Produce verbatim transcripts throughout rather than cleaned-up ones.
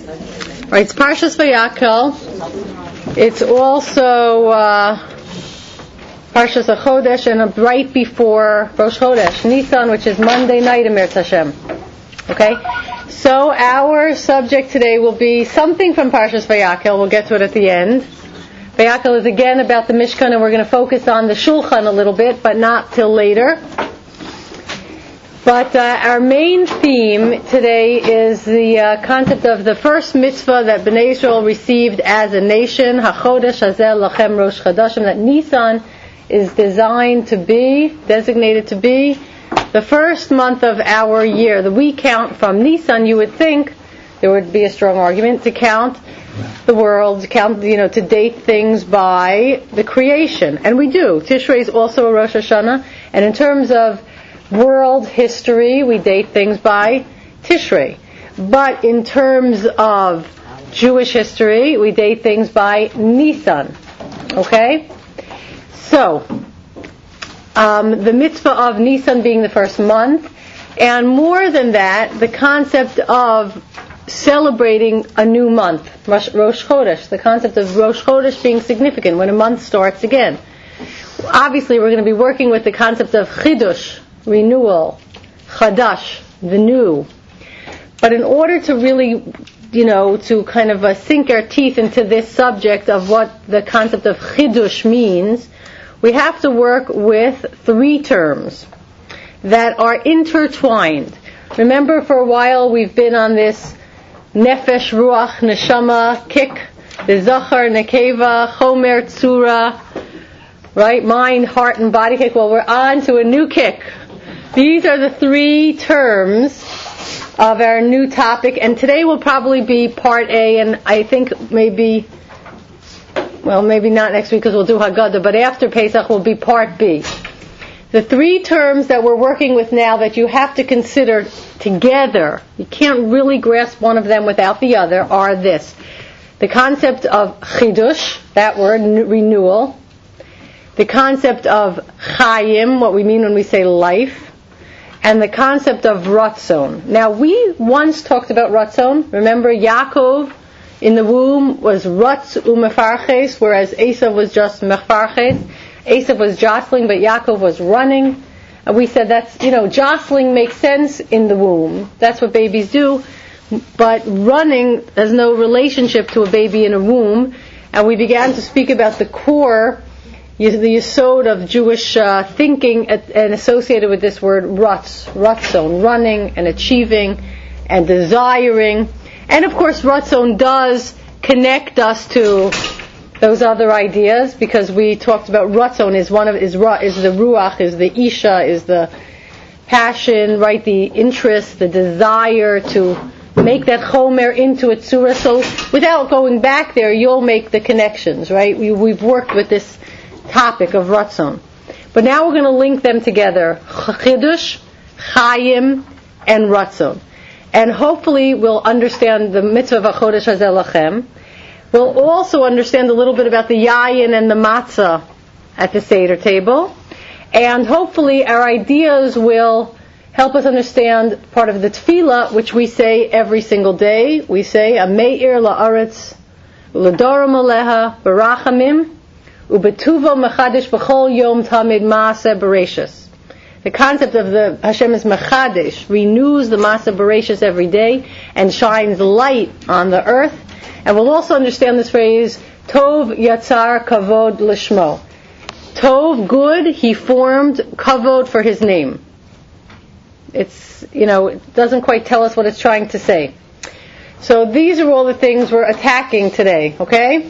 Right, it's Parshas Vayakhel. It's also uh, Parshas HaChodesh, and right before Rosh Chodesh, Nisan, which is Monday night in Eretz Hashem. Okay? So our subject today will be something from Parshas Vayakhel. We'll get to it at the end. Vayakhel is again about the Mishkan, and we're going to focus on the Shulchan a little bit, but not till later. But uh, our main theme today is the uh, concept of the first mitzvah that Bnei Israel received as a nation, HaChodesh Hazeh Lachem Rosh Chodashim, that Nisan is designed to be, designated to be, the first month of our year. The we count from Nisan, you would think there would be a strong argument to count the world, to count, you know, to date things by the creation. And we do. Tishrei is also a Rosh Hashanah, and in terms of world history, we date things by Tishrei. But in terms of Jewish history, we date things by Nisan. Okay? So, um, the mitzvah of Nisan being the first month, and more than that, the concept of celebrating a new month, Rosh Chodesh, the concept of Rosh Chodesh being significant, when a month starts again. Obviously, we're going to be working with the concept of Chidush, renewal, Chadash, the new. But in order to really, you know, to kind of uh, sink our teeth into this subject of what the concept of Chidush means, we have to work with three terms that are intertwined. Remember, for a while we've been on this Nefesh, Ruach, Neshama kick, the Zachar, Nekeva, Chomer, Tzura, right? Mind, heart, and body kick. Well, we're on to a new kick. These are the three terms of our new topic, and today will probably be part A, and I think maybe, well, maybe not next week because we'll do Haggadah, but after Pesach will be part B. The three terms that we're working with now that you have to consider together, you can't really grasp one of them without the other, are this. The concept of Chidush, that word, renewal. The concept of Chayim, what we mean when we say life. And the concept of Ratzon. Now, we once talked about Ratzon. Remember, Yaakov in the womb was Ratz u'mefarches, whereas Esav was just mefarches. Esav was jostling, but Yaakov was running. And we said that's, you know, jostling makes sense in the womb. That's what babies do. But running has no relationship to a baby in a womb. And we began to speak about the core, the yesod of Jewish uh, thinking, at, and associated with this word Ratz, Ratzon, running and achieving and desiring. And of course, Ratzon does connect us to those other ideas, because we talked about Ratzon is one of is is the ruach, is the isha, is the passion, right? The interest, the desire to make that chomer into a tzura. So without going back there, you'll make the connections, right? We, we've worked with this topic of Ratzon. But now we're going to link them together. Chidush, Chayim, and Ratzon. And hopefully we'll understand the mitzvah of HaChodesh Hazeh Lachem. We'll also understand a little bit about the yayin and the matzah at the Seder table. And hopefully our ideas will help us understand part of the tefillah, which we say every single day. We say, Ameir la'aretz, u'ledorim aleha, barachamim, u'betuvo mechadish b'chol yom tamid maaseh bereshis. The concept of the Hashem is mechadish, renews the maaseh bereshis every day and shines light on the earth. And we'll also understand this phrase, Tov yatzar kavod lishmo. Tov, good, he formed kavod for his name. It's, you know, it doesn't quite tell us what it's trying to say. So these are all the things we're attacking today, okay?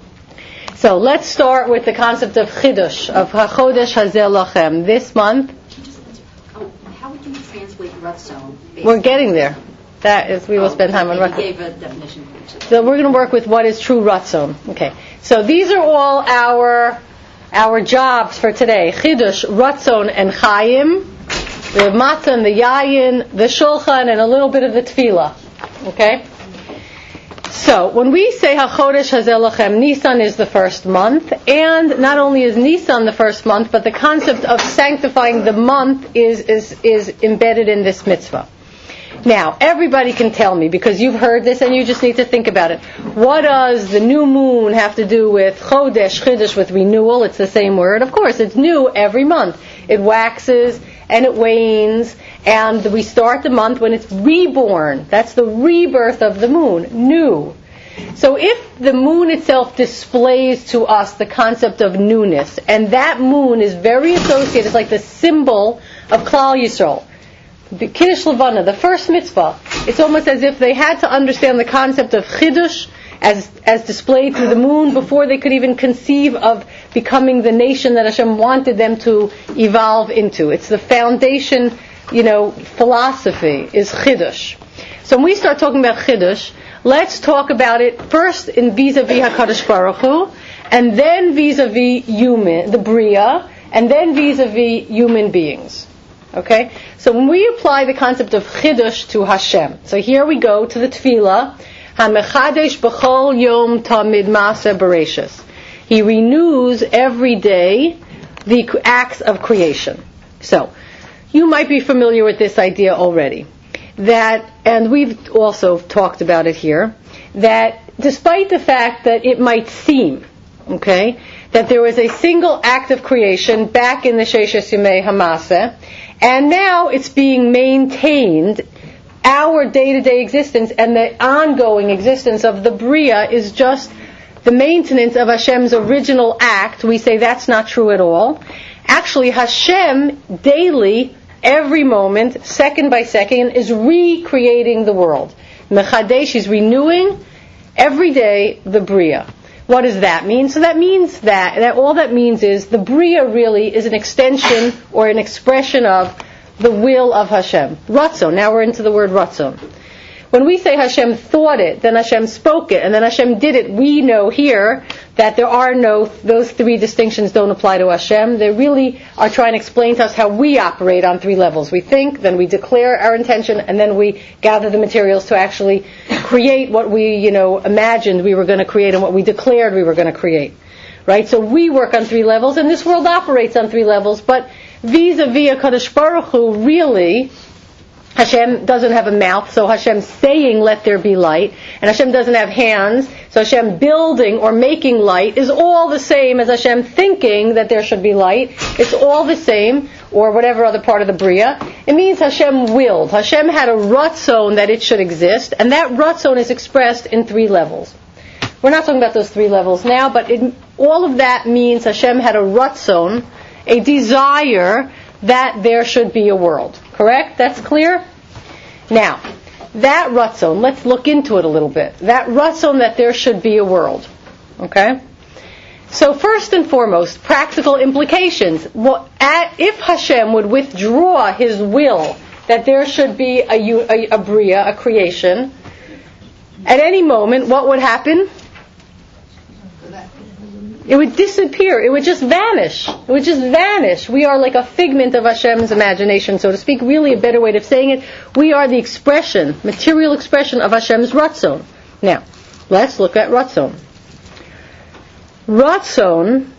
So let's start with the concept of Chidush, of HaChodesh Hazeh Lachem. This month. Oh, how would you translate Ratzon? We're getting there. That is, we will oh, spend time okay, on Ratzon. You gave a definition. So we're going to work with what is true Ratzon. Okay. So these are all our our jobs for today. Chidush, Ratzon, and Chayim. We have Matzah and the Yayin, the Shulchan, and a little bit of the Tefillah. Okay? So, when we say HaChodesh Hazeh Lachem, Nisan is the first month, and not only is Nisan the first month, but the concept of sanctifying the month is, is, is embedded in this mitzvah. Now, everybody can tell me, because you've heard this and you just need to think about it. What does the new moon have to do with chodesh, chidush, with renewal? It's the same word. Of course, it's new every month. It waxes and it wanes, and we start the month when it's reborn. That's the rebirth of the moon, new. So if the moon itself displays to us the concept of newness, and that moon is very associated, it's like the symbol of Klal Yisrael, the Kiddush Levana, the first mitzvah, it's almost as if they had to understand the concept of Chiddush as as displayed through the moon before they could even conceive of becoming the nation that Hashem wanted them to evolve into. It's the foundation, you know, philosophy is Chiddush. So when we start talking about Chiddush, let's talk about it first in vis-a-vis HaKadosh Baruch Hu, and then vis-a-vis human, the Bria, and then vis-a-vis human beings. Okay? So when we apply the concept of Chiddush to Hashem, so here we go to the Tefillah, HaMechadesh B'chol Yom Tamid Maaseh Bereshis. He renews every day the acts of creation. So, you might be familiar with this idea already. That, and we've also talked about it here, that despite the fact that it might seem, okay, that there was a single act of creation back in the Sheshes Yemei HaMaaseh, and now it's being maintained, our day-to-day existence and the ongoing existence of the Bria is just the maintenance of Hashem's original act. We say that's not true at all. Actually, Hashem daily, every moment, second by second, is recreating the world. Mechadesh is renewing every day the Bria. What does that mean? So that means that, that all that means is the Bria really is an extension or an expression of the will of Hashem. Ratzon. Now we're into the word Ratzon. When we say Hashem thought it, then Hashem spoke it, and then Hashem did it, we know here that there are no, those three distinctions don't apply to Hashem. They really are trying to explain to us how we operate on three levels. We think, then we declare our intention, and then we gather the materials to actually create what we, you know, imagined we were going to create and what we declared we were going to create. Right? So we work on three levels, and this world operates on three levels, but vis-a-vis HaKadosh Baruch Hu, really, Hashem doesn't have a mouth, so Hashem saying, let there be light. And Hashem doesn't have hands, so Hashem building or making light is all the same as Hashem thinking that there should be light. It's all the same, or whatever other part of the Bria. It means Hashem willed. Hashem had a Ratzon that it should exist, and that Ratzon is expressed in three levels. We're not talking about those three levels now, but it, all of that means Hashem had a Ratzon, a desire that there should be a world. Correct? That's clear? Now, that Ratzon, let's look into it a little bit. That Ratzon that there should be a world. Okay? So first and foremost, practical implications. Well, at, if Hashem would withdraw His will that there should be a, a, a Bria, a creation, at any moment, what would happen? It would disappear. It would just vanish. It would just vanish. We are like a figment of Hashem's imagination, so to speak. Really a better way of saying it. We are the expression, material expression of Hashem's Ratzon. Now, let's look at Ratzon. Ratzon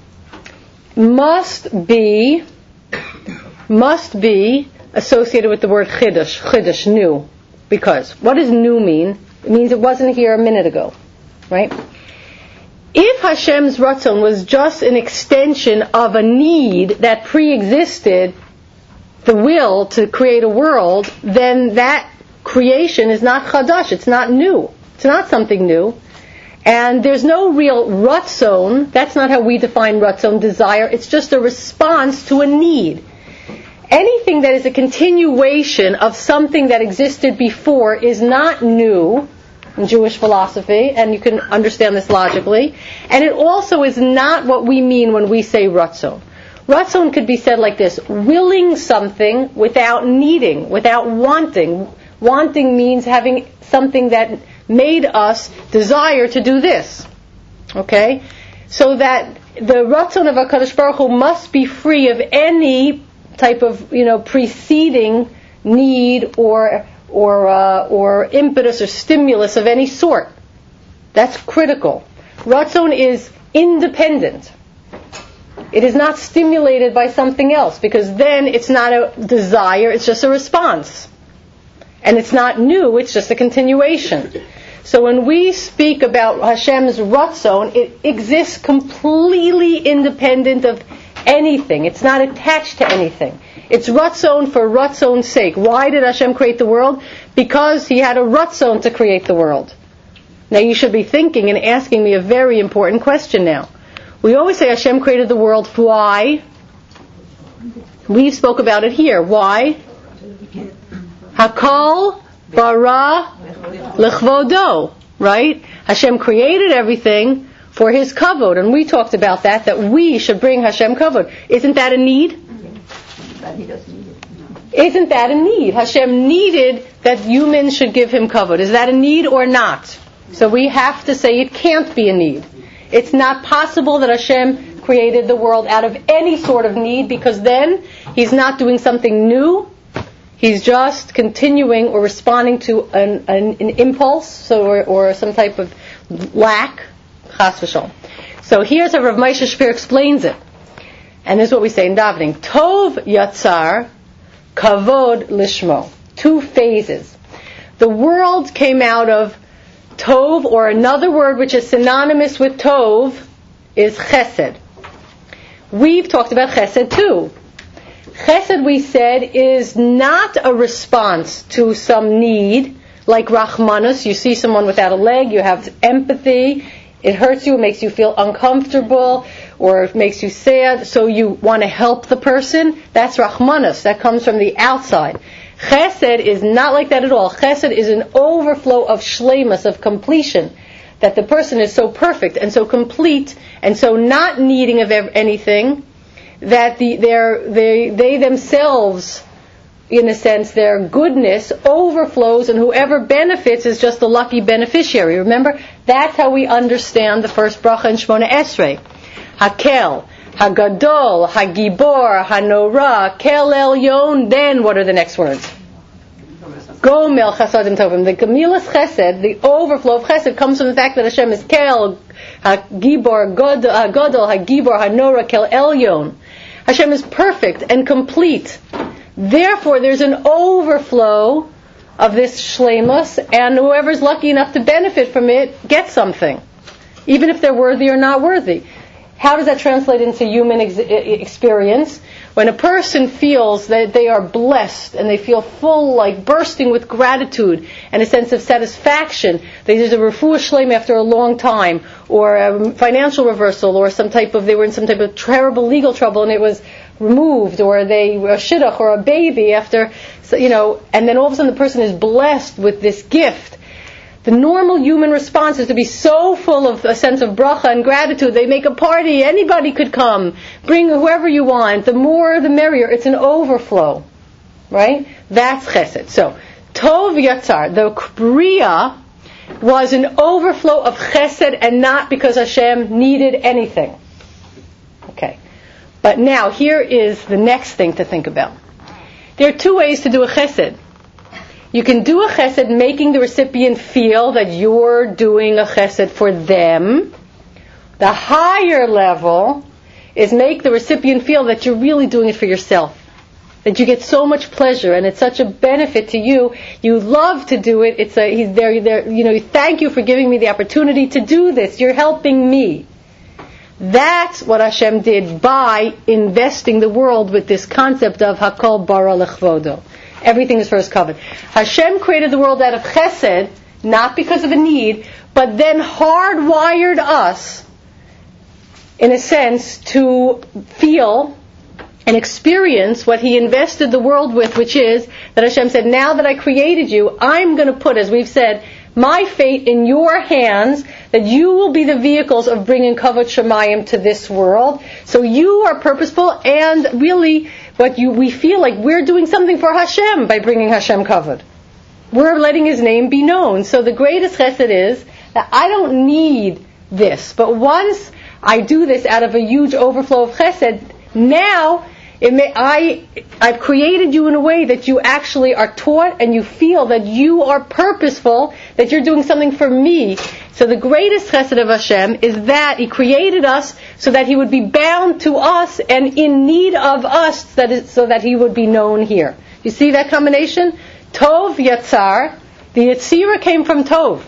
must be, must be associated with the word Chiddush. Chiddush, new. Because, what does new mean? It means it wasn't here a minute ago. Right? If Hashem's Ratzon was just an extension of a need that pre-existed the will to create a world, then that creation is not Chadash, it's not new. It's not something new. And there's no real Ratzon, that's not how we define Ratzon, desire, it's just a response to a need. Anything that is a continuation of something that existed before is not new in Jewish philosophy, and you can understand this logically. And it also is not what we mean when we say Ratzon. Ratzon could be said like this: willing something without needing, without wanting. Wanting means having something that made us desire to do this. Okay? So that the Ratzon of HaKadosh Baruch Hu must be free of any type of, you know, preceding need or or uh, or impetus or stimulus of any sort. That's critical. Ratzon is independent. It is not stimulated by something else, because then it's not a desire, it's just a response. And it's not new, it's just a continuation. So when we speak about Hashem's Ratzon, it exists completely independent of anything. It's not attached to anything. It's Ratzon for Ratzon's sake. Why did Hashem create the world? Because He had a Ratzon to create the world. Now you should be thinking and asking me a very important question now. We always say Hashem created the world. Why? We spoke about it here. Why? Hakol bara lechvodo. Right? Hashem created everything for His kavod. And we talked about that, that we should bring Hashem kavod. Isn't that a need? But He doesn't need it. Isn't that a need? Hashem needed that humans should give Him kavod. Is that a need or not? So we have to say it can't be a need. It's not possible that Hashem created the world out of any sort of need, because then He's not doing something new. He's just continuing or responding to an, an, an impulse, so or, or some type of lack. Chas v'shalom. So here's how Rav Moshe Shapir explains it. And this is what we say in davening. Tov yatzar, kavod lishmo. Two phases. The world came out of Tov, or another word which is synonymous with Tov is Chesed. We've talked about Chesed too. Chesed, we said, is not a response to some need, like Rachmanus. You see someone without a leg, you have empathy, it hurts you, it makes you feel uncomfortable, or it makes you sad, so you want to help the person. That's Rachmanus. That comes from the outside. Chesed is not like that at all. Chesed is an overflow of shleimus, of completion, that the person is so perfect and so complete and so not needing of anything that the, they, they themselves, in a sense, their goodness overflows, and whoever benefits is just the lucky beneficiary. Remember, that's how we understand the first bracha in Shmona Esrei. Hakel, Hagadol, Hagibor, Hanora, Kel Elyon. Then what are the next words? Gomel Chasadim Tovim. The Gemilas Chesed, the overflow of Chesed, comes from the fact that Hashem is Kel, Hagibor, Godol, Hagibor, Hanora, Kel Elyon. Hashem is perfect and complete. Therefore, there's an overflow of this shleimus, and whoever's lucky enough to benefit from it gets something, even if they're worthy or not worthy. How does that translate into human ex- experience? When a person feels that they are blessed and they feel full, like bursting with gratitude and a sense of satisfaction, that there's a refuah shleim after a long time, or a financial reversal, or some type of, they were in some type of terrible legal trouble and it was removed, or they were a shidduch or a baby after, you know, and then all of a sudden the person is blessed with this gift. The normal human response is to be so full of a sense of bracha and gratitude. They make a party. Anybody could come. Bring whoever you want. The more, the merrier. It's an overflow. Right? That's chesed. So, Tov Yatzar, the Bria, was an overflow of chesed, and not because Hashem needed anything. Okay. But now, here is the next thing to think about. There are two ways to do a chesed. You can do a chesed making the recipient feel that you're doing a chesed for them. The higher level is make the recipient feel that you're really doing it for yourself. That you get so much pleasure and it's such a benefit to you. You love to do it. It's a, he's there, there, you know, thank you for giving me the opportunity to do this. You're helping me. That's what Hashem did by investing the world with this concept of Hakol bara lechvodo. Everything is for His covenant. Hashem created the world out of chesed, not because of a need, but then hardwired us, in a sense, to feel and experience what He invested the world with, which is that Hashem said, now that I created you, I'm going to put, as we've said, my fate in your hands, that you will be the vehicles of bringing Kavod Shemayim to this world. So you are purposeful, and really, what you, we feel like we're doing something for Hashem by bringing Hashem Kavod. We're letting His name be known. So the greatest chesed is that I don't need this, but once I do this out of a huge overflow of chesed, now it may, I, I've created you in a way that you actually are taught and you feel that you are purposeful, that you're doing something for me. So the greatest chesed of Hashem is that He created us so that He would be bound to us and in need of us, that is, so that He would be known here. You see that combination? Tov Yatzar, the Yetzirah came from Tov.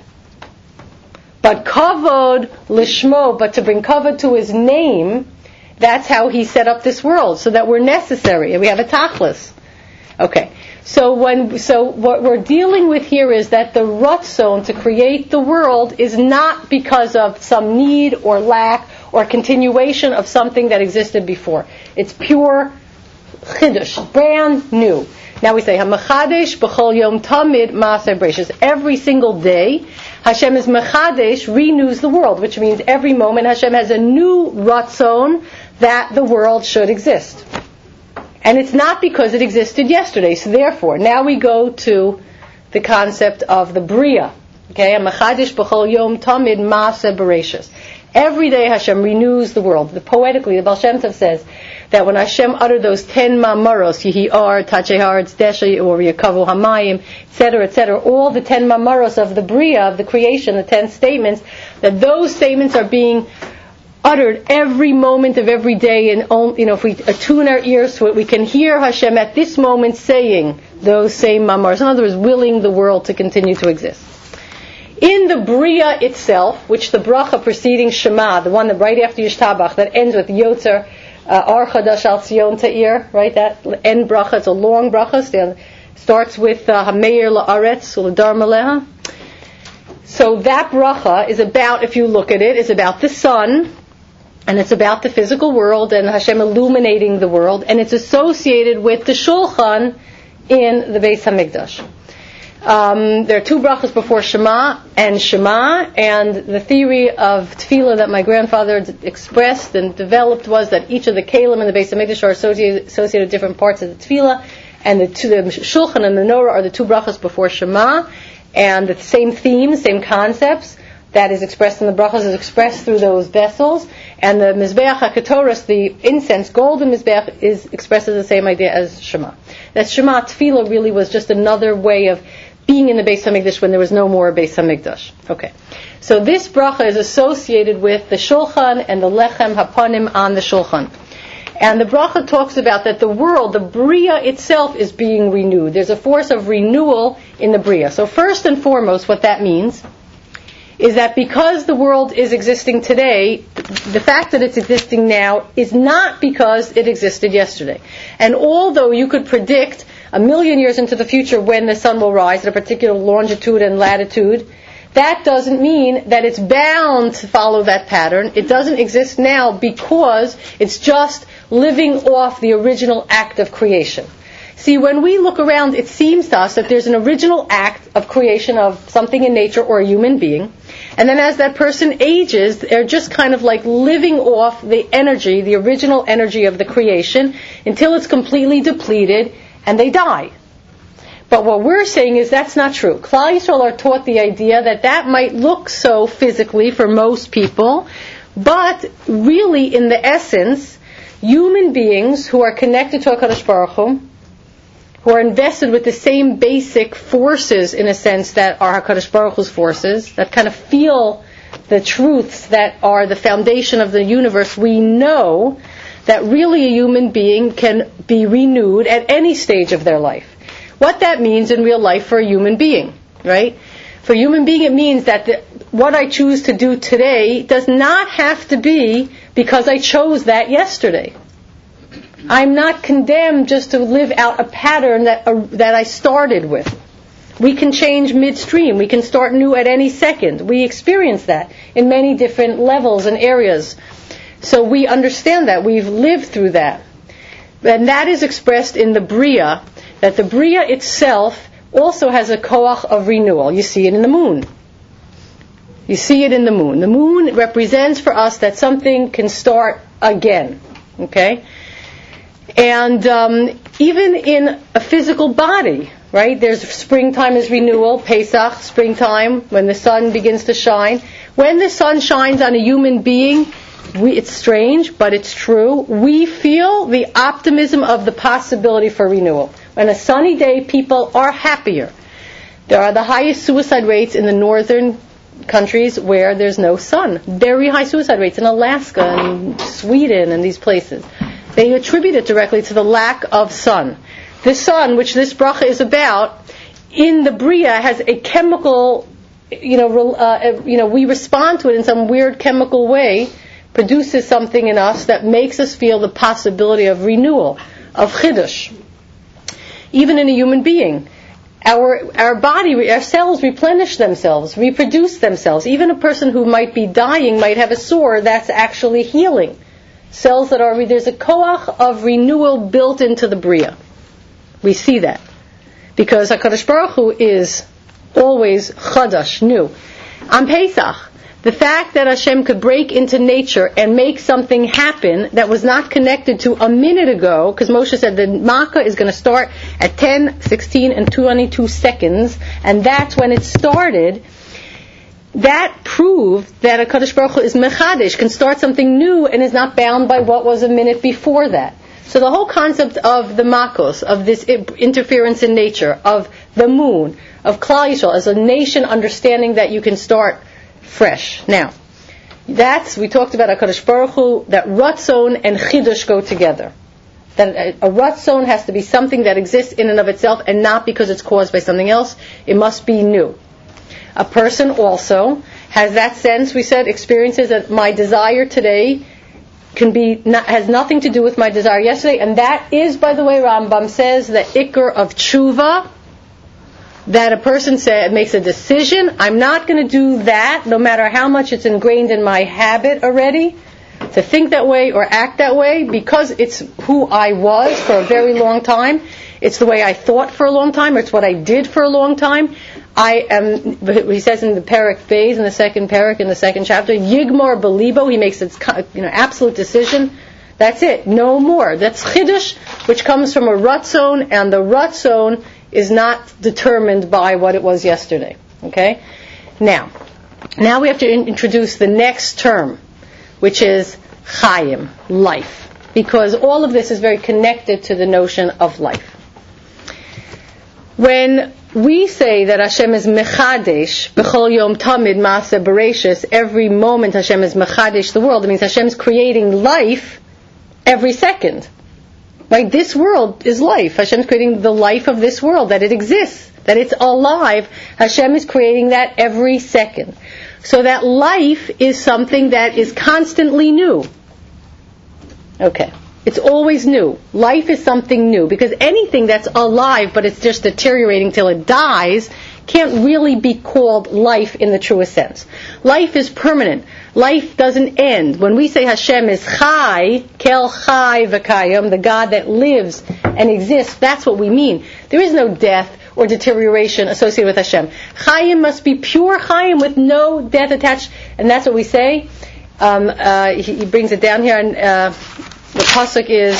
But Kavod Lishmo, but to bring Kavod to his name, that's how he set up this world, so that we're necessary, and we have a tachlis. Okay, so when so what we're dealing with here is that the Ratzon to create the world is not because of some need or lack or continuation of something that existed before. It's pure chidush, brand new. Now we say HaMachadesh b'chol yom tamid ma'aseh bereishis. Every single day, Hashem is Machadesh, renews the world, which means every moment Hashem has a new Ratzon that the world should exist. And it's not because it existed yesterday. So therefore, now we go to the concept of the Bria. Okay, HaMachadesh b'chol yom tamid ma'aseh bereishis. Every day Hashem renews the world. The, poetically, the Baal Shem Tov says that when Hashem uttered those ten mamaros, Yehi Ar, Tachehar, Tzedesha, or Yakavu Hamayim, et cetera, et cetera, all the ten mamaros of the Bria, of the creation, the ten statements, that those statements are being uttered every moment of every day, and you know, if we attune our ears to it, we can hear Hashem at this moment saying those same mamaros. In other words, willing the world to continue to exist. In the Bria itself, which the bracha preceding Shema, the one that right after Yishtabach, that ends with Yotzer, Ar Chadash Al Tzion Ta'ir, right? That end bracha, it's a long bracha, so starts with Hameir La'aretz, U'Ladar Maleha. So that bracha is about, if you look at it, is about the sun, and it's about the physical world, and Hashem illuminating the world, and it's associated with the Shulchan in the Beis HaMikdash. Um, there are two brachas before Shema and Shema, and the theory of tefillah that my grandfather expressed and developed was that each of the kelim in the Beis HaMikdash are associated, associated with different parts of the tefillah, and the, two, the Shulchan and the Menorah are the two brachas before Shema, and the same themes, same concepts that is expressed in the brachas is expressed through those vessels, and the Mizbeach HaKetoros, the incense, golden Mizbeach, is expressed as the same idea as Shema. That Shema tefillah really was just another way of being in the Beis HaMikdash when there was no more Beis HaMikdash. Okay. So this bracha is associated with the Shulchan and the Lechem Hapanim on the Shulchan. And the bracha talks about that the world, the Bria itself, is being renewed. There's a force of renewal in the Bria. So first and foremost, what that means is that because the world is existing today, the fact that it's existing now is not because it existed yesterday. And although you could predict a million years into the future when the sun will rise at a particular longitude and latitude, that doesn't mean that it's bound to follow that pattern. It doesn't exist now because it's just living off the original act of creation. See, when we look around, it seems to us that there's an original act of creation of something in nature or a human being, and then as that person ages, they're just kind of like living off the energy, the original energy of the creation, until it's completely depleted, and they die. But what we're saying is that's not true. Klal Yisrael are taught the idea that that might look so physically for most people, but really in the essence, human beings who are connected to HaKadosh Baruch Hu, who are invested with the same basic forces, in a sense, that are HaKadosh Baruch Hu's forces, that kind of feel the truths that are the foundation of the universe, we know that really a human being can be renewed at any stage of their life. What that means in real life for a human being, right? For a human being, it means that the, what I choose to do today does not have to be because I chose that yesterday. I'm not condemned just to live out a pattern that uh, that I started with. We can change midstream. We can start new at any second. We experience that in many different levels and areas. So we understand that. We've lived through that. And that is expressed in the Bria, that the Bria itself also has a koach of renewal. You see it in the moon. You see it in the moon. The moon represents for us that something can start again. Okay? And um, even in a physical body, right? There's springtime is renewal, Pesach, springtime, when the sun begins to shine. When the sun shines on a human being, we, it's strange, but it's true. We feel the optimism of the possibility for renewal. On a sunny day, people are happier. There are the highest suicide rates in the northern countries where there's no sun. Very high suicide rates in Alaska and Sweden and these places. They attribute it directly to the lack of sun. The sun, which this bracha is about, in the Bria has a chemical, you know, uh, you know, we respond to it in some weird chemical way, produces something in us that makes us feel the possibility of renewal, of chidush. Even in a human being, our our body, our cells replenish themselves, reproduce themselves. Even a person who might be dying might have a sore that's actually healing. Cells that are, there's a koach of renewal built into the Bria. We see that. Because HaKadosh Baruch Hu is always chadash, new. On Pesach, the fact that Hashem could break into nature and make something happen that was not connected to a minute ago, because Moshe said the Makkah is going to start at ten, sixteen, and twenty-two seconds, and that's when it started, that proved that HaKadosh Baruch Hu is mechadesh, can start something new and is not bound by what was a minute before that. So the whole concept of the Makos, of this interference in nature, of the moon, of Klal Yisrael as a nation understanding that you can start fresh. Now, that's, we talked about HaKadosh Baruch Hu, that Ratzon and Chidush go together. That a, a Ratzon has to be something that exists in and of itself and not because it's caused by something else. It must be new. A person also has that sense, we said, experiences that my desire today can be not, has nothing to do with my desire yesterday, and that is, by the way, Rambam says, the ikar of tshuva, that a person say, makes a decision, I'm not going to do that, no matter how much it's ingrained in my habit already, to think that way or act that way, because it's who I was for a very long time, it's the way I thought for a long time, or it's what I did for a long time. I am, he says in the Perek phase, in the second Perek, in the second chapter, Yigmor Belibo, he makes its, you know, absolute decision. That's it, no more. That's Chidush, which comes from a Ratzon, and the Ratzon is not determined by what it was yesterday. Okay? Now, now we have to in- introduce the next term, which is Chaim, life. Because all of this is very connected to the notion of life. When we say that Hashem is mechadesh, b'chol yom tamid maaseh bereshis, every moment Hashem is mechadesh the world, it means Hashem is creating life every second. Right? This world is life. Hashem is creating the life of this world, that it exists, that it's alive. Hashem is creating that every second. So that life is something that is constantly new. Okay. It's always new. Life is something new, because anything that's alive but it's just deteriorating till it dies can't really be called life in the truest sense. Life is permanent. Life doesn't end. When we say Hashem is Chai, Kel Chai V'Kayim, the God that lives and exists, that's what we mean. There is no death or deterioration associated with Hashem. Chayim must be pure Chayim with no death attached, and that's what we say. Um, uh, he, he brings it down here, and uh, the pasuk is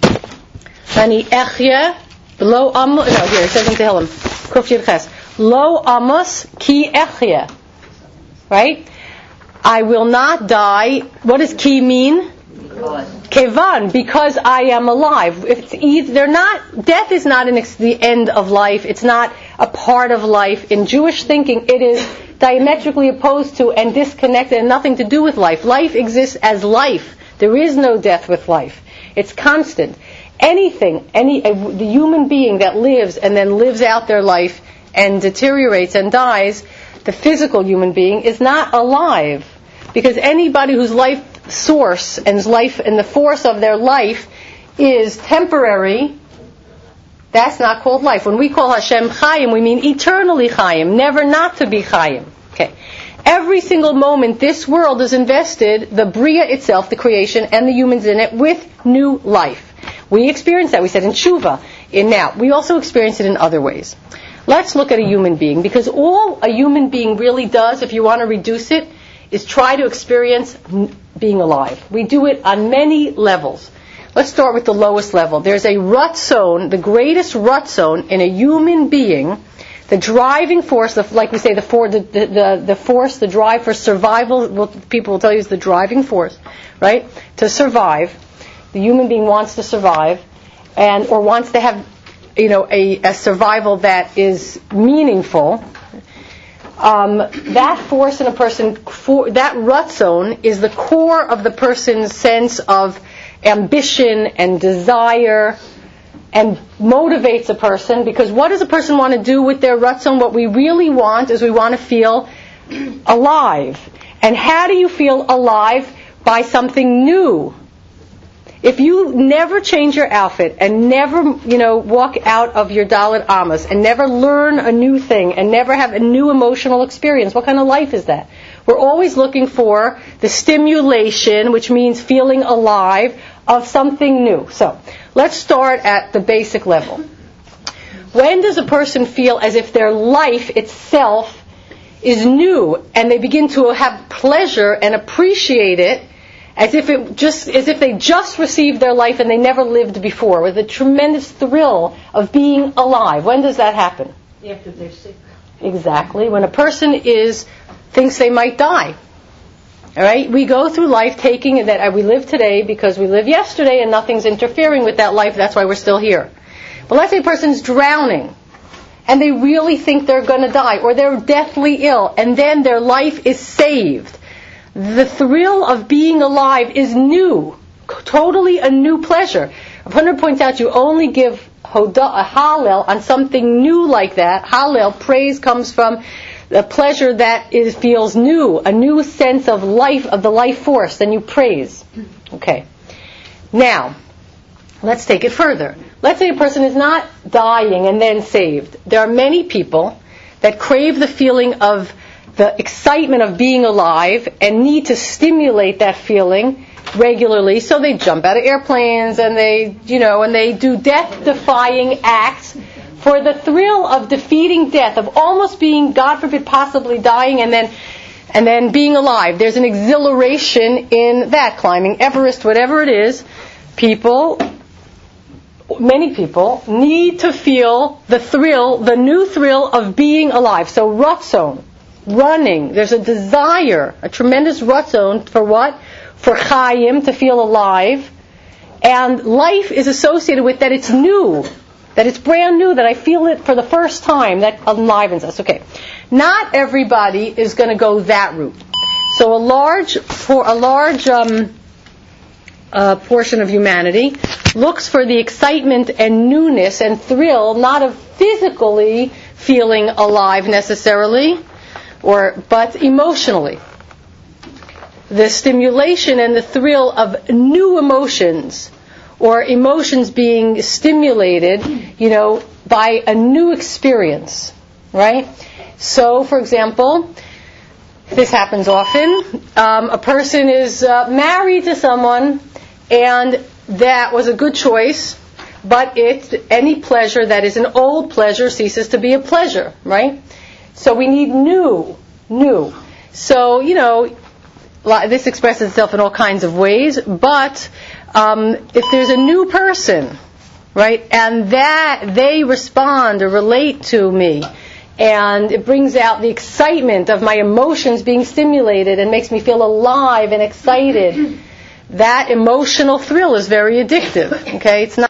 Ani Echya Lo Amos. No, here it says in Tehillim, Kuf Yud Ches, Lo Amos Ki Echya. Right? I will not die. What does ki mean? Kevan, because I am alive. If it's either, they're not. Death is not an ex, the end of life. It's not a part of life. In Jewish thinking, it is diametrically opposed to and disconnected and nothing to do with life. Life exists as life. There is no death with life. It's constant. Anything, any a, the human being that lives and then lives out their life and deteriorates and dies, the physical human being is not alive, because anybody whose life source and life and the force of their life is temporary, that's not called life. When we call Hashem Chaim, we mean eternally Chaim, never not to be Chaim. Okay. Every single moment, this world is invested, the Bria itself, the creation, and the humans in it, with new life. We experience that, we said in Tshuva. In now, we also experience it in other ways. Let's look at a human being, because all a human being really does, if you want to reduce it, is try to experience being alive. We do it on many levels. Let's start with the lowest level. There's a Ratzon, the greatest Ratzon in a human being, the driving force, the, like we say, the, for, the, the, the, the force, the drive for survival, what people will tell you is the driving force, right? To survive. The human being wants to survive, and or wants to have, you know, a, a survival that is meaningful. Um, that force in a person, for, that Ratzon is the core of the person's sense of ambition and desire and motivates a person, because what does a person want to do with their ratzon? What we really want is we want to feel alive. And how do you feel alive? By something new. If you never change your outfit and never, you know, walk out of your Dalit Amos and never learn a new thing and never have a new emotional experience, what kind of life is that? We're always looking for the stimulation, which means feeling alive, of something new. So, let's start at the basic level. When does a person feel as if their life itself is new and they begin to have pleasure and appreciate it as if it just as if they just received their life and they never lived before, with a tremendous thrill of being alive? When does that happen? After they're sick. Exactly. When a person is thinks they might die. All right? We go through life taking that we live today because we lived yesterday and nothing's interfering with that life. That's why we're still here. But let's say a person's drowning and they really think they're going to die, or they're deathly ill, and then their life is saved. The thrill of being alive is new, totally a new pleasure. Abhundra points out you only give hoda, a hallel on something new like that. Hallel, praise, comes from the pleasure that is feels new, a new sense of life, of the life force, then you praise. Okay. Now, let's take it further. Let's say a person is not dying and then saved. There are many people that crave the feeling of the excitement of being alive and need to stimulate that feeling regularly, so they jump out of airplanes and they, you know, and they do death-defying acts for the thrill of defeating death, of almost being, God forbid, possibly dying and then and then being alive. There's an exhilaration in that, climbing Everest, whatever it is. People, many people, need to feel the thrill, the new thrill of being alive. So ratzon, running, there's a desire, a tremendous ratzon for what? For chayim, to feel alive. And life is associated with that it's new, that it's brand new, that I feel it for the first time, that enlivens us. Okay. Not everybody is going to go that route. So a large, for a large um, uh, portion of humanity looks for the excitement and newness and thrill, not of physically feeling alive necessarily, or but emotionally. The stimulation and the thrill of new emotions, or emotions being stimulated, you know, by a new experience, right? So, for example, this happens often. Um, a person is uh, married to someone, and that was a good choice, but it, any pleasure that is an old pleasure ceases to be a pleasure, right? So we need new, new. So, you know, this expresses itself in all kinds of ways, but um, if there's a new person, right, and that they respond or relate to me, and it brings out the excitement of my emotions being stimulated and makes me feel alive and excited, that emotional thrill is very addictive. Okay, it's not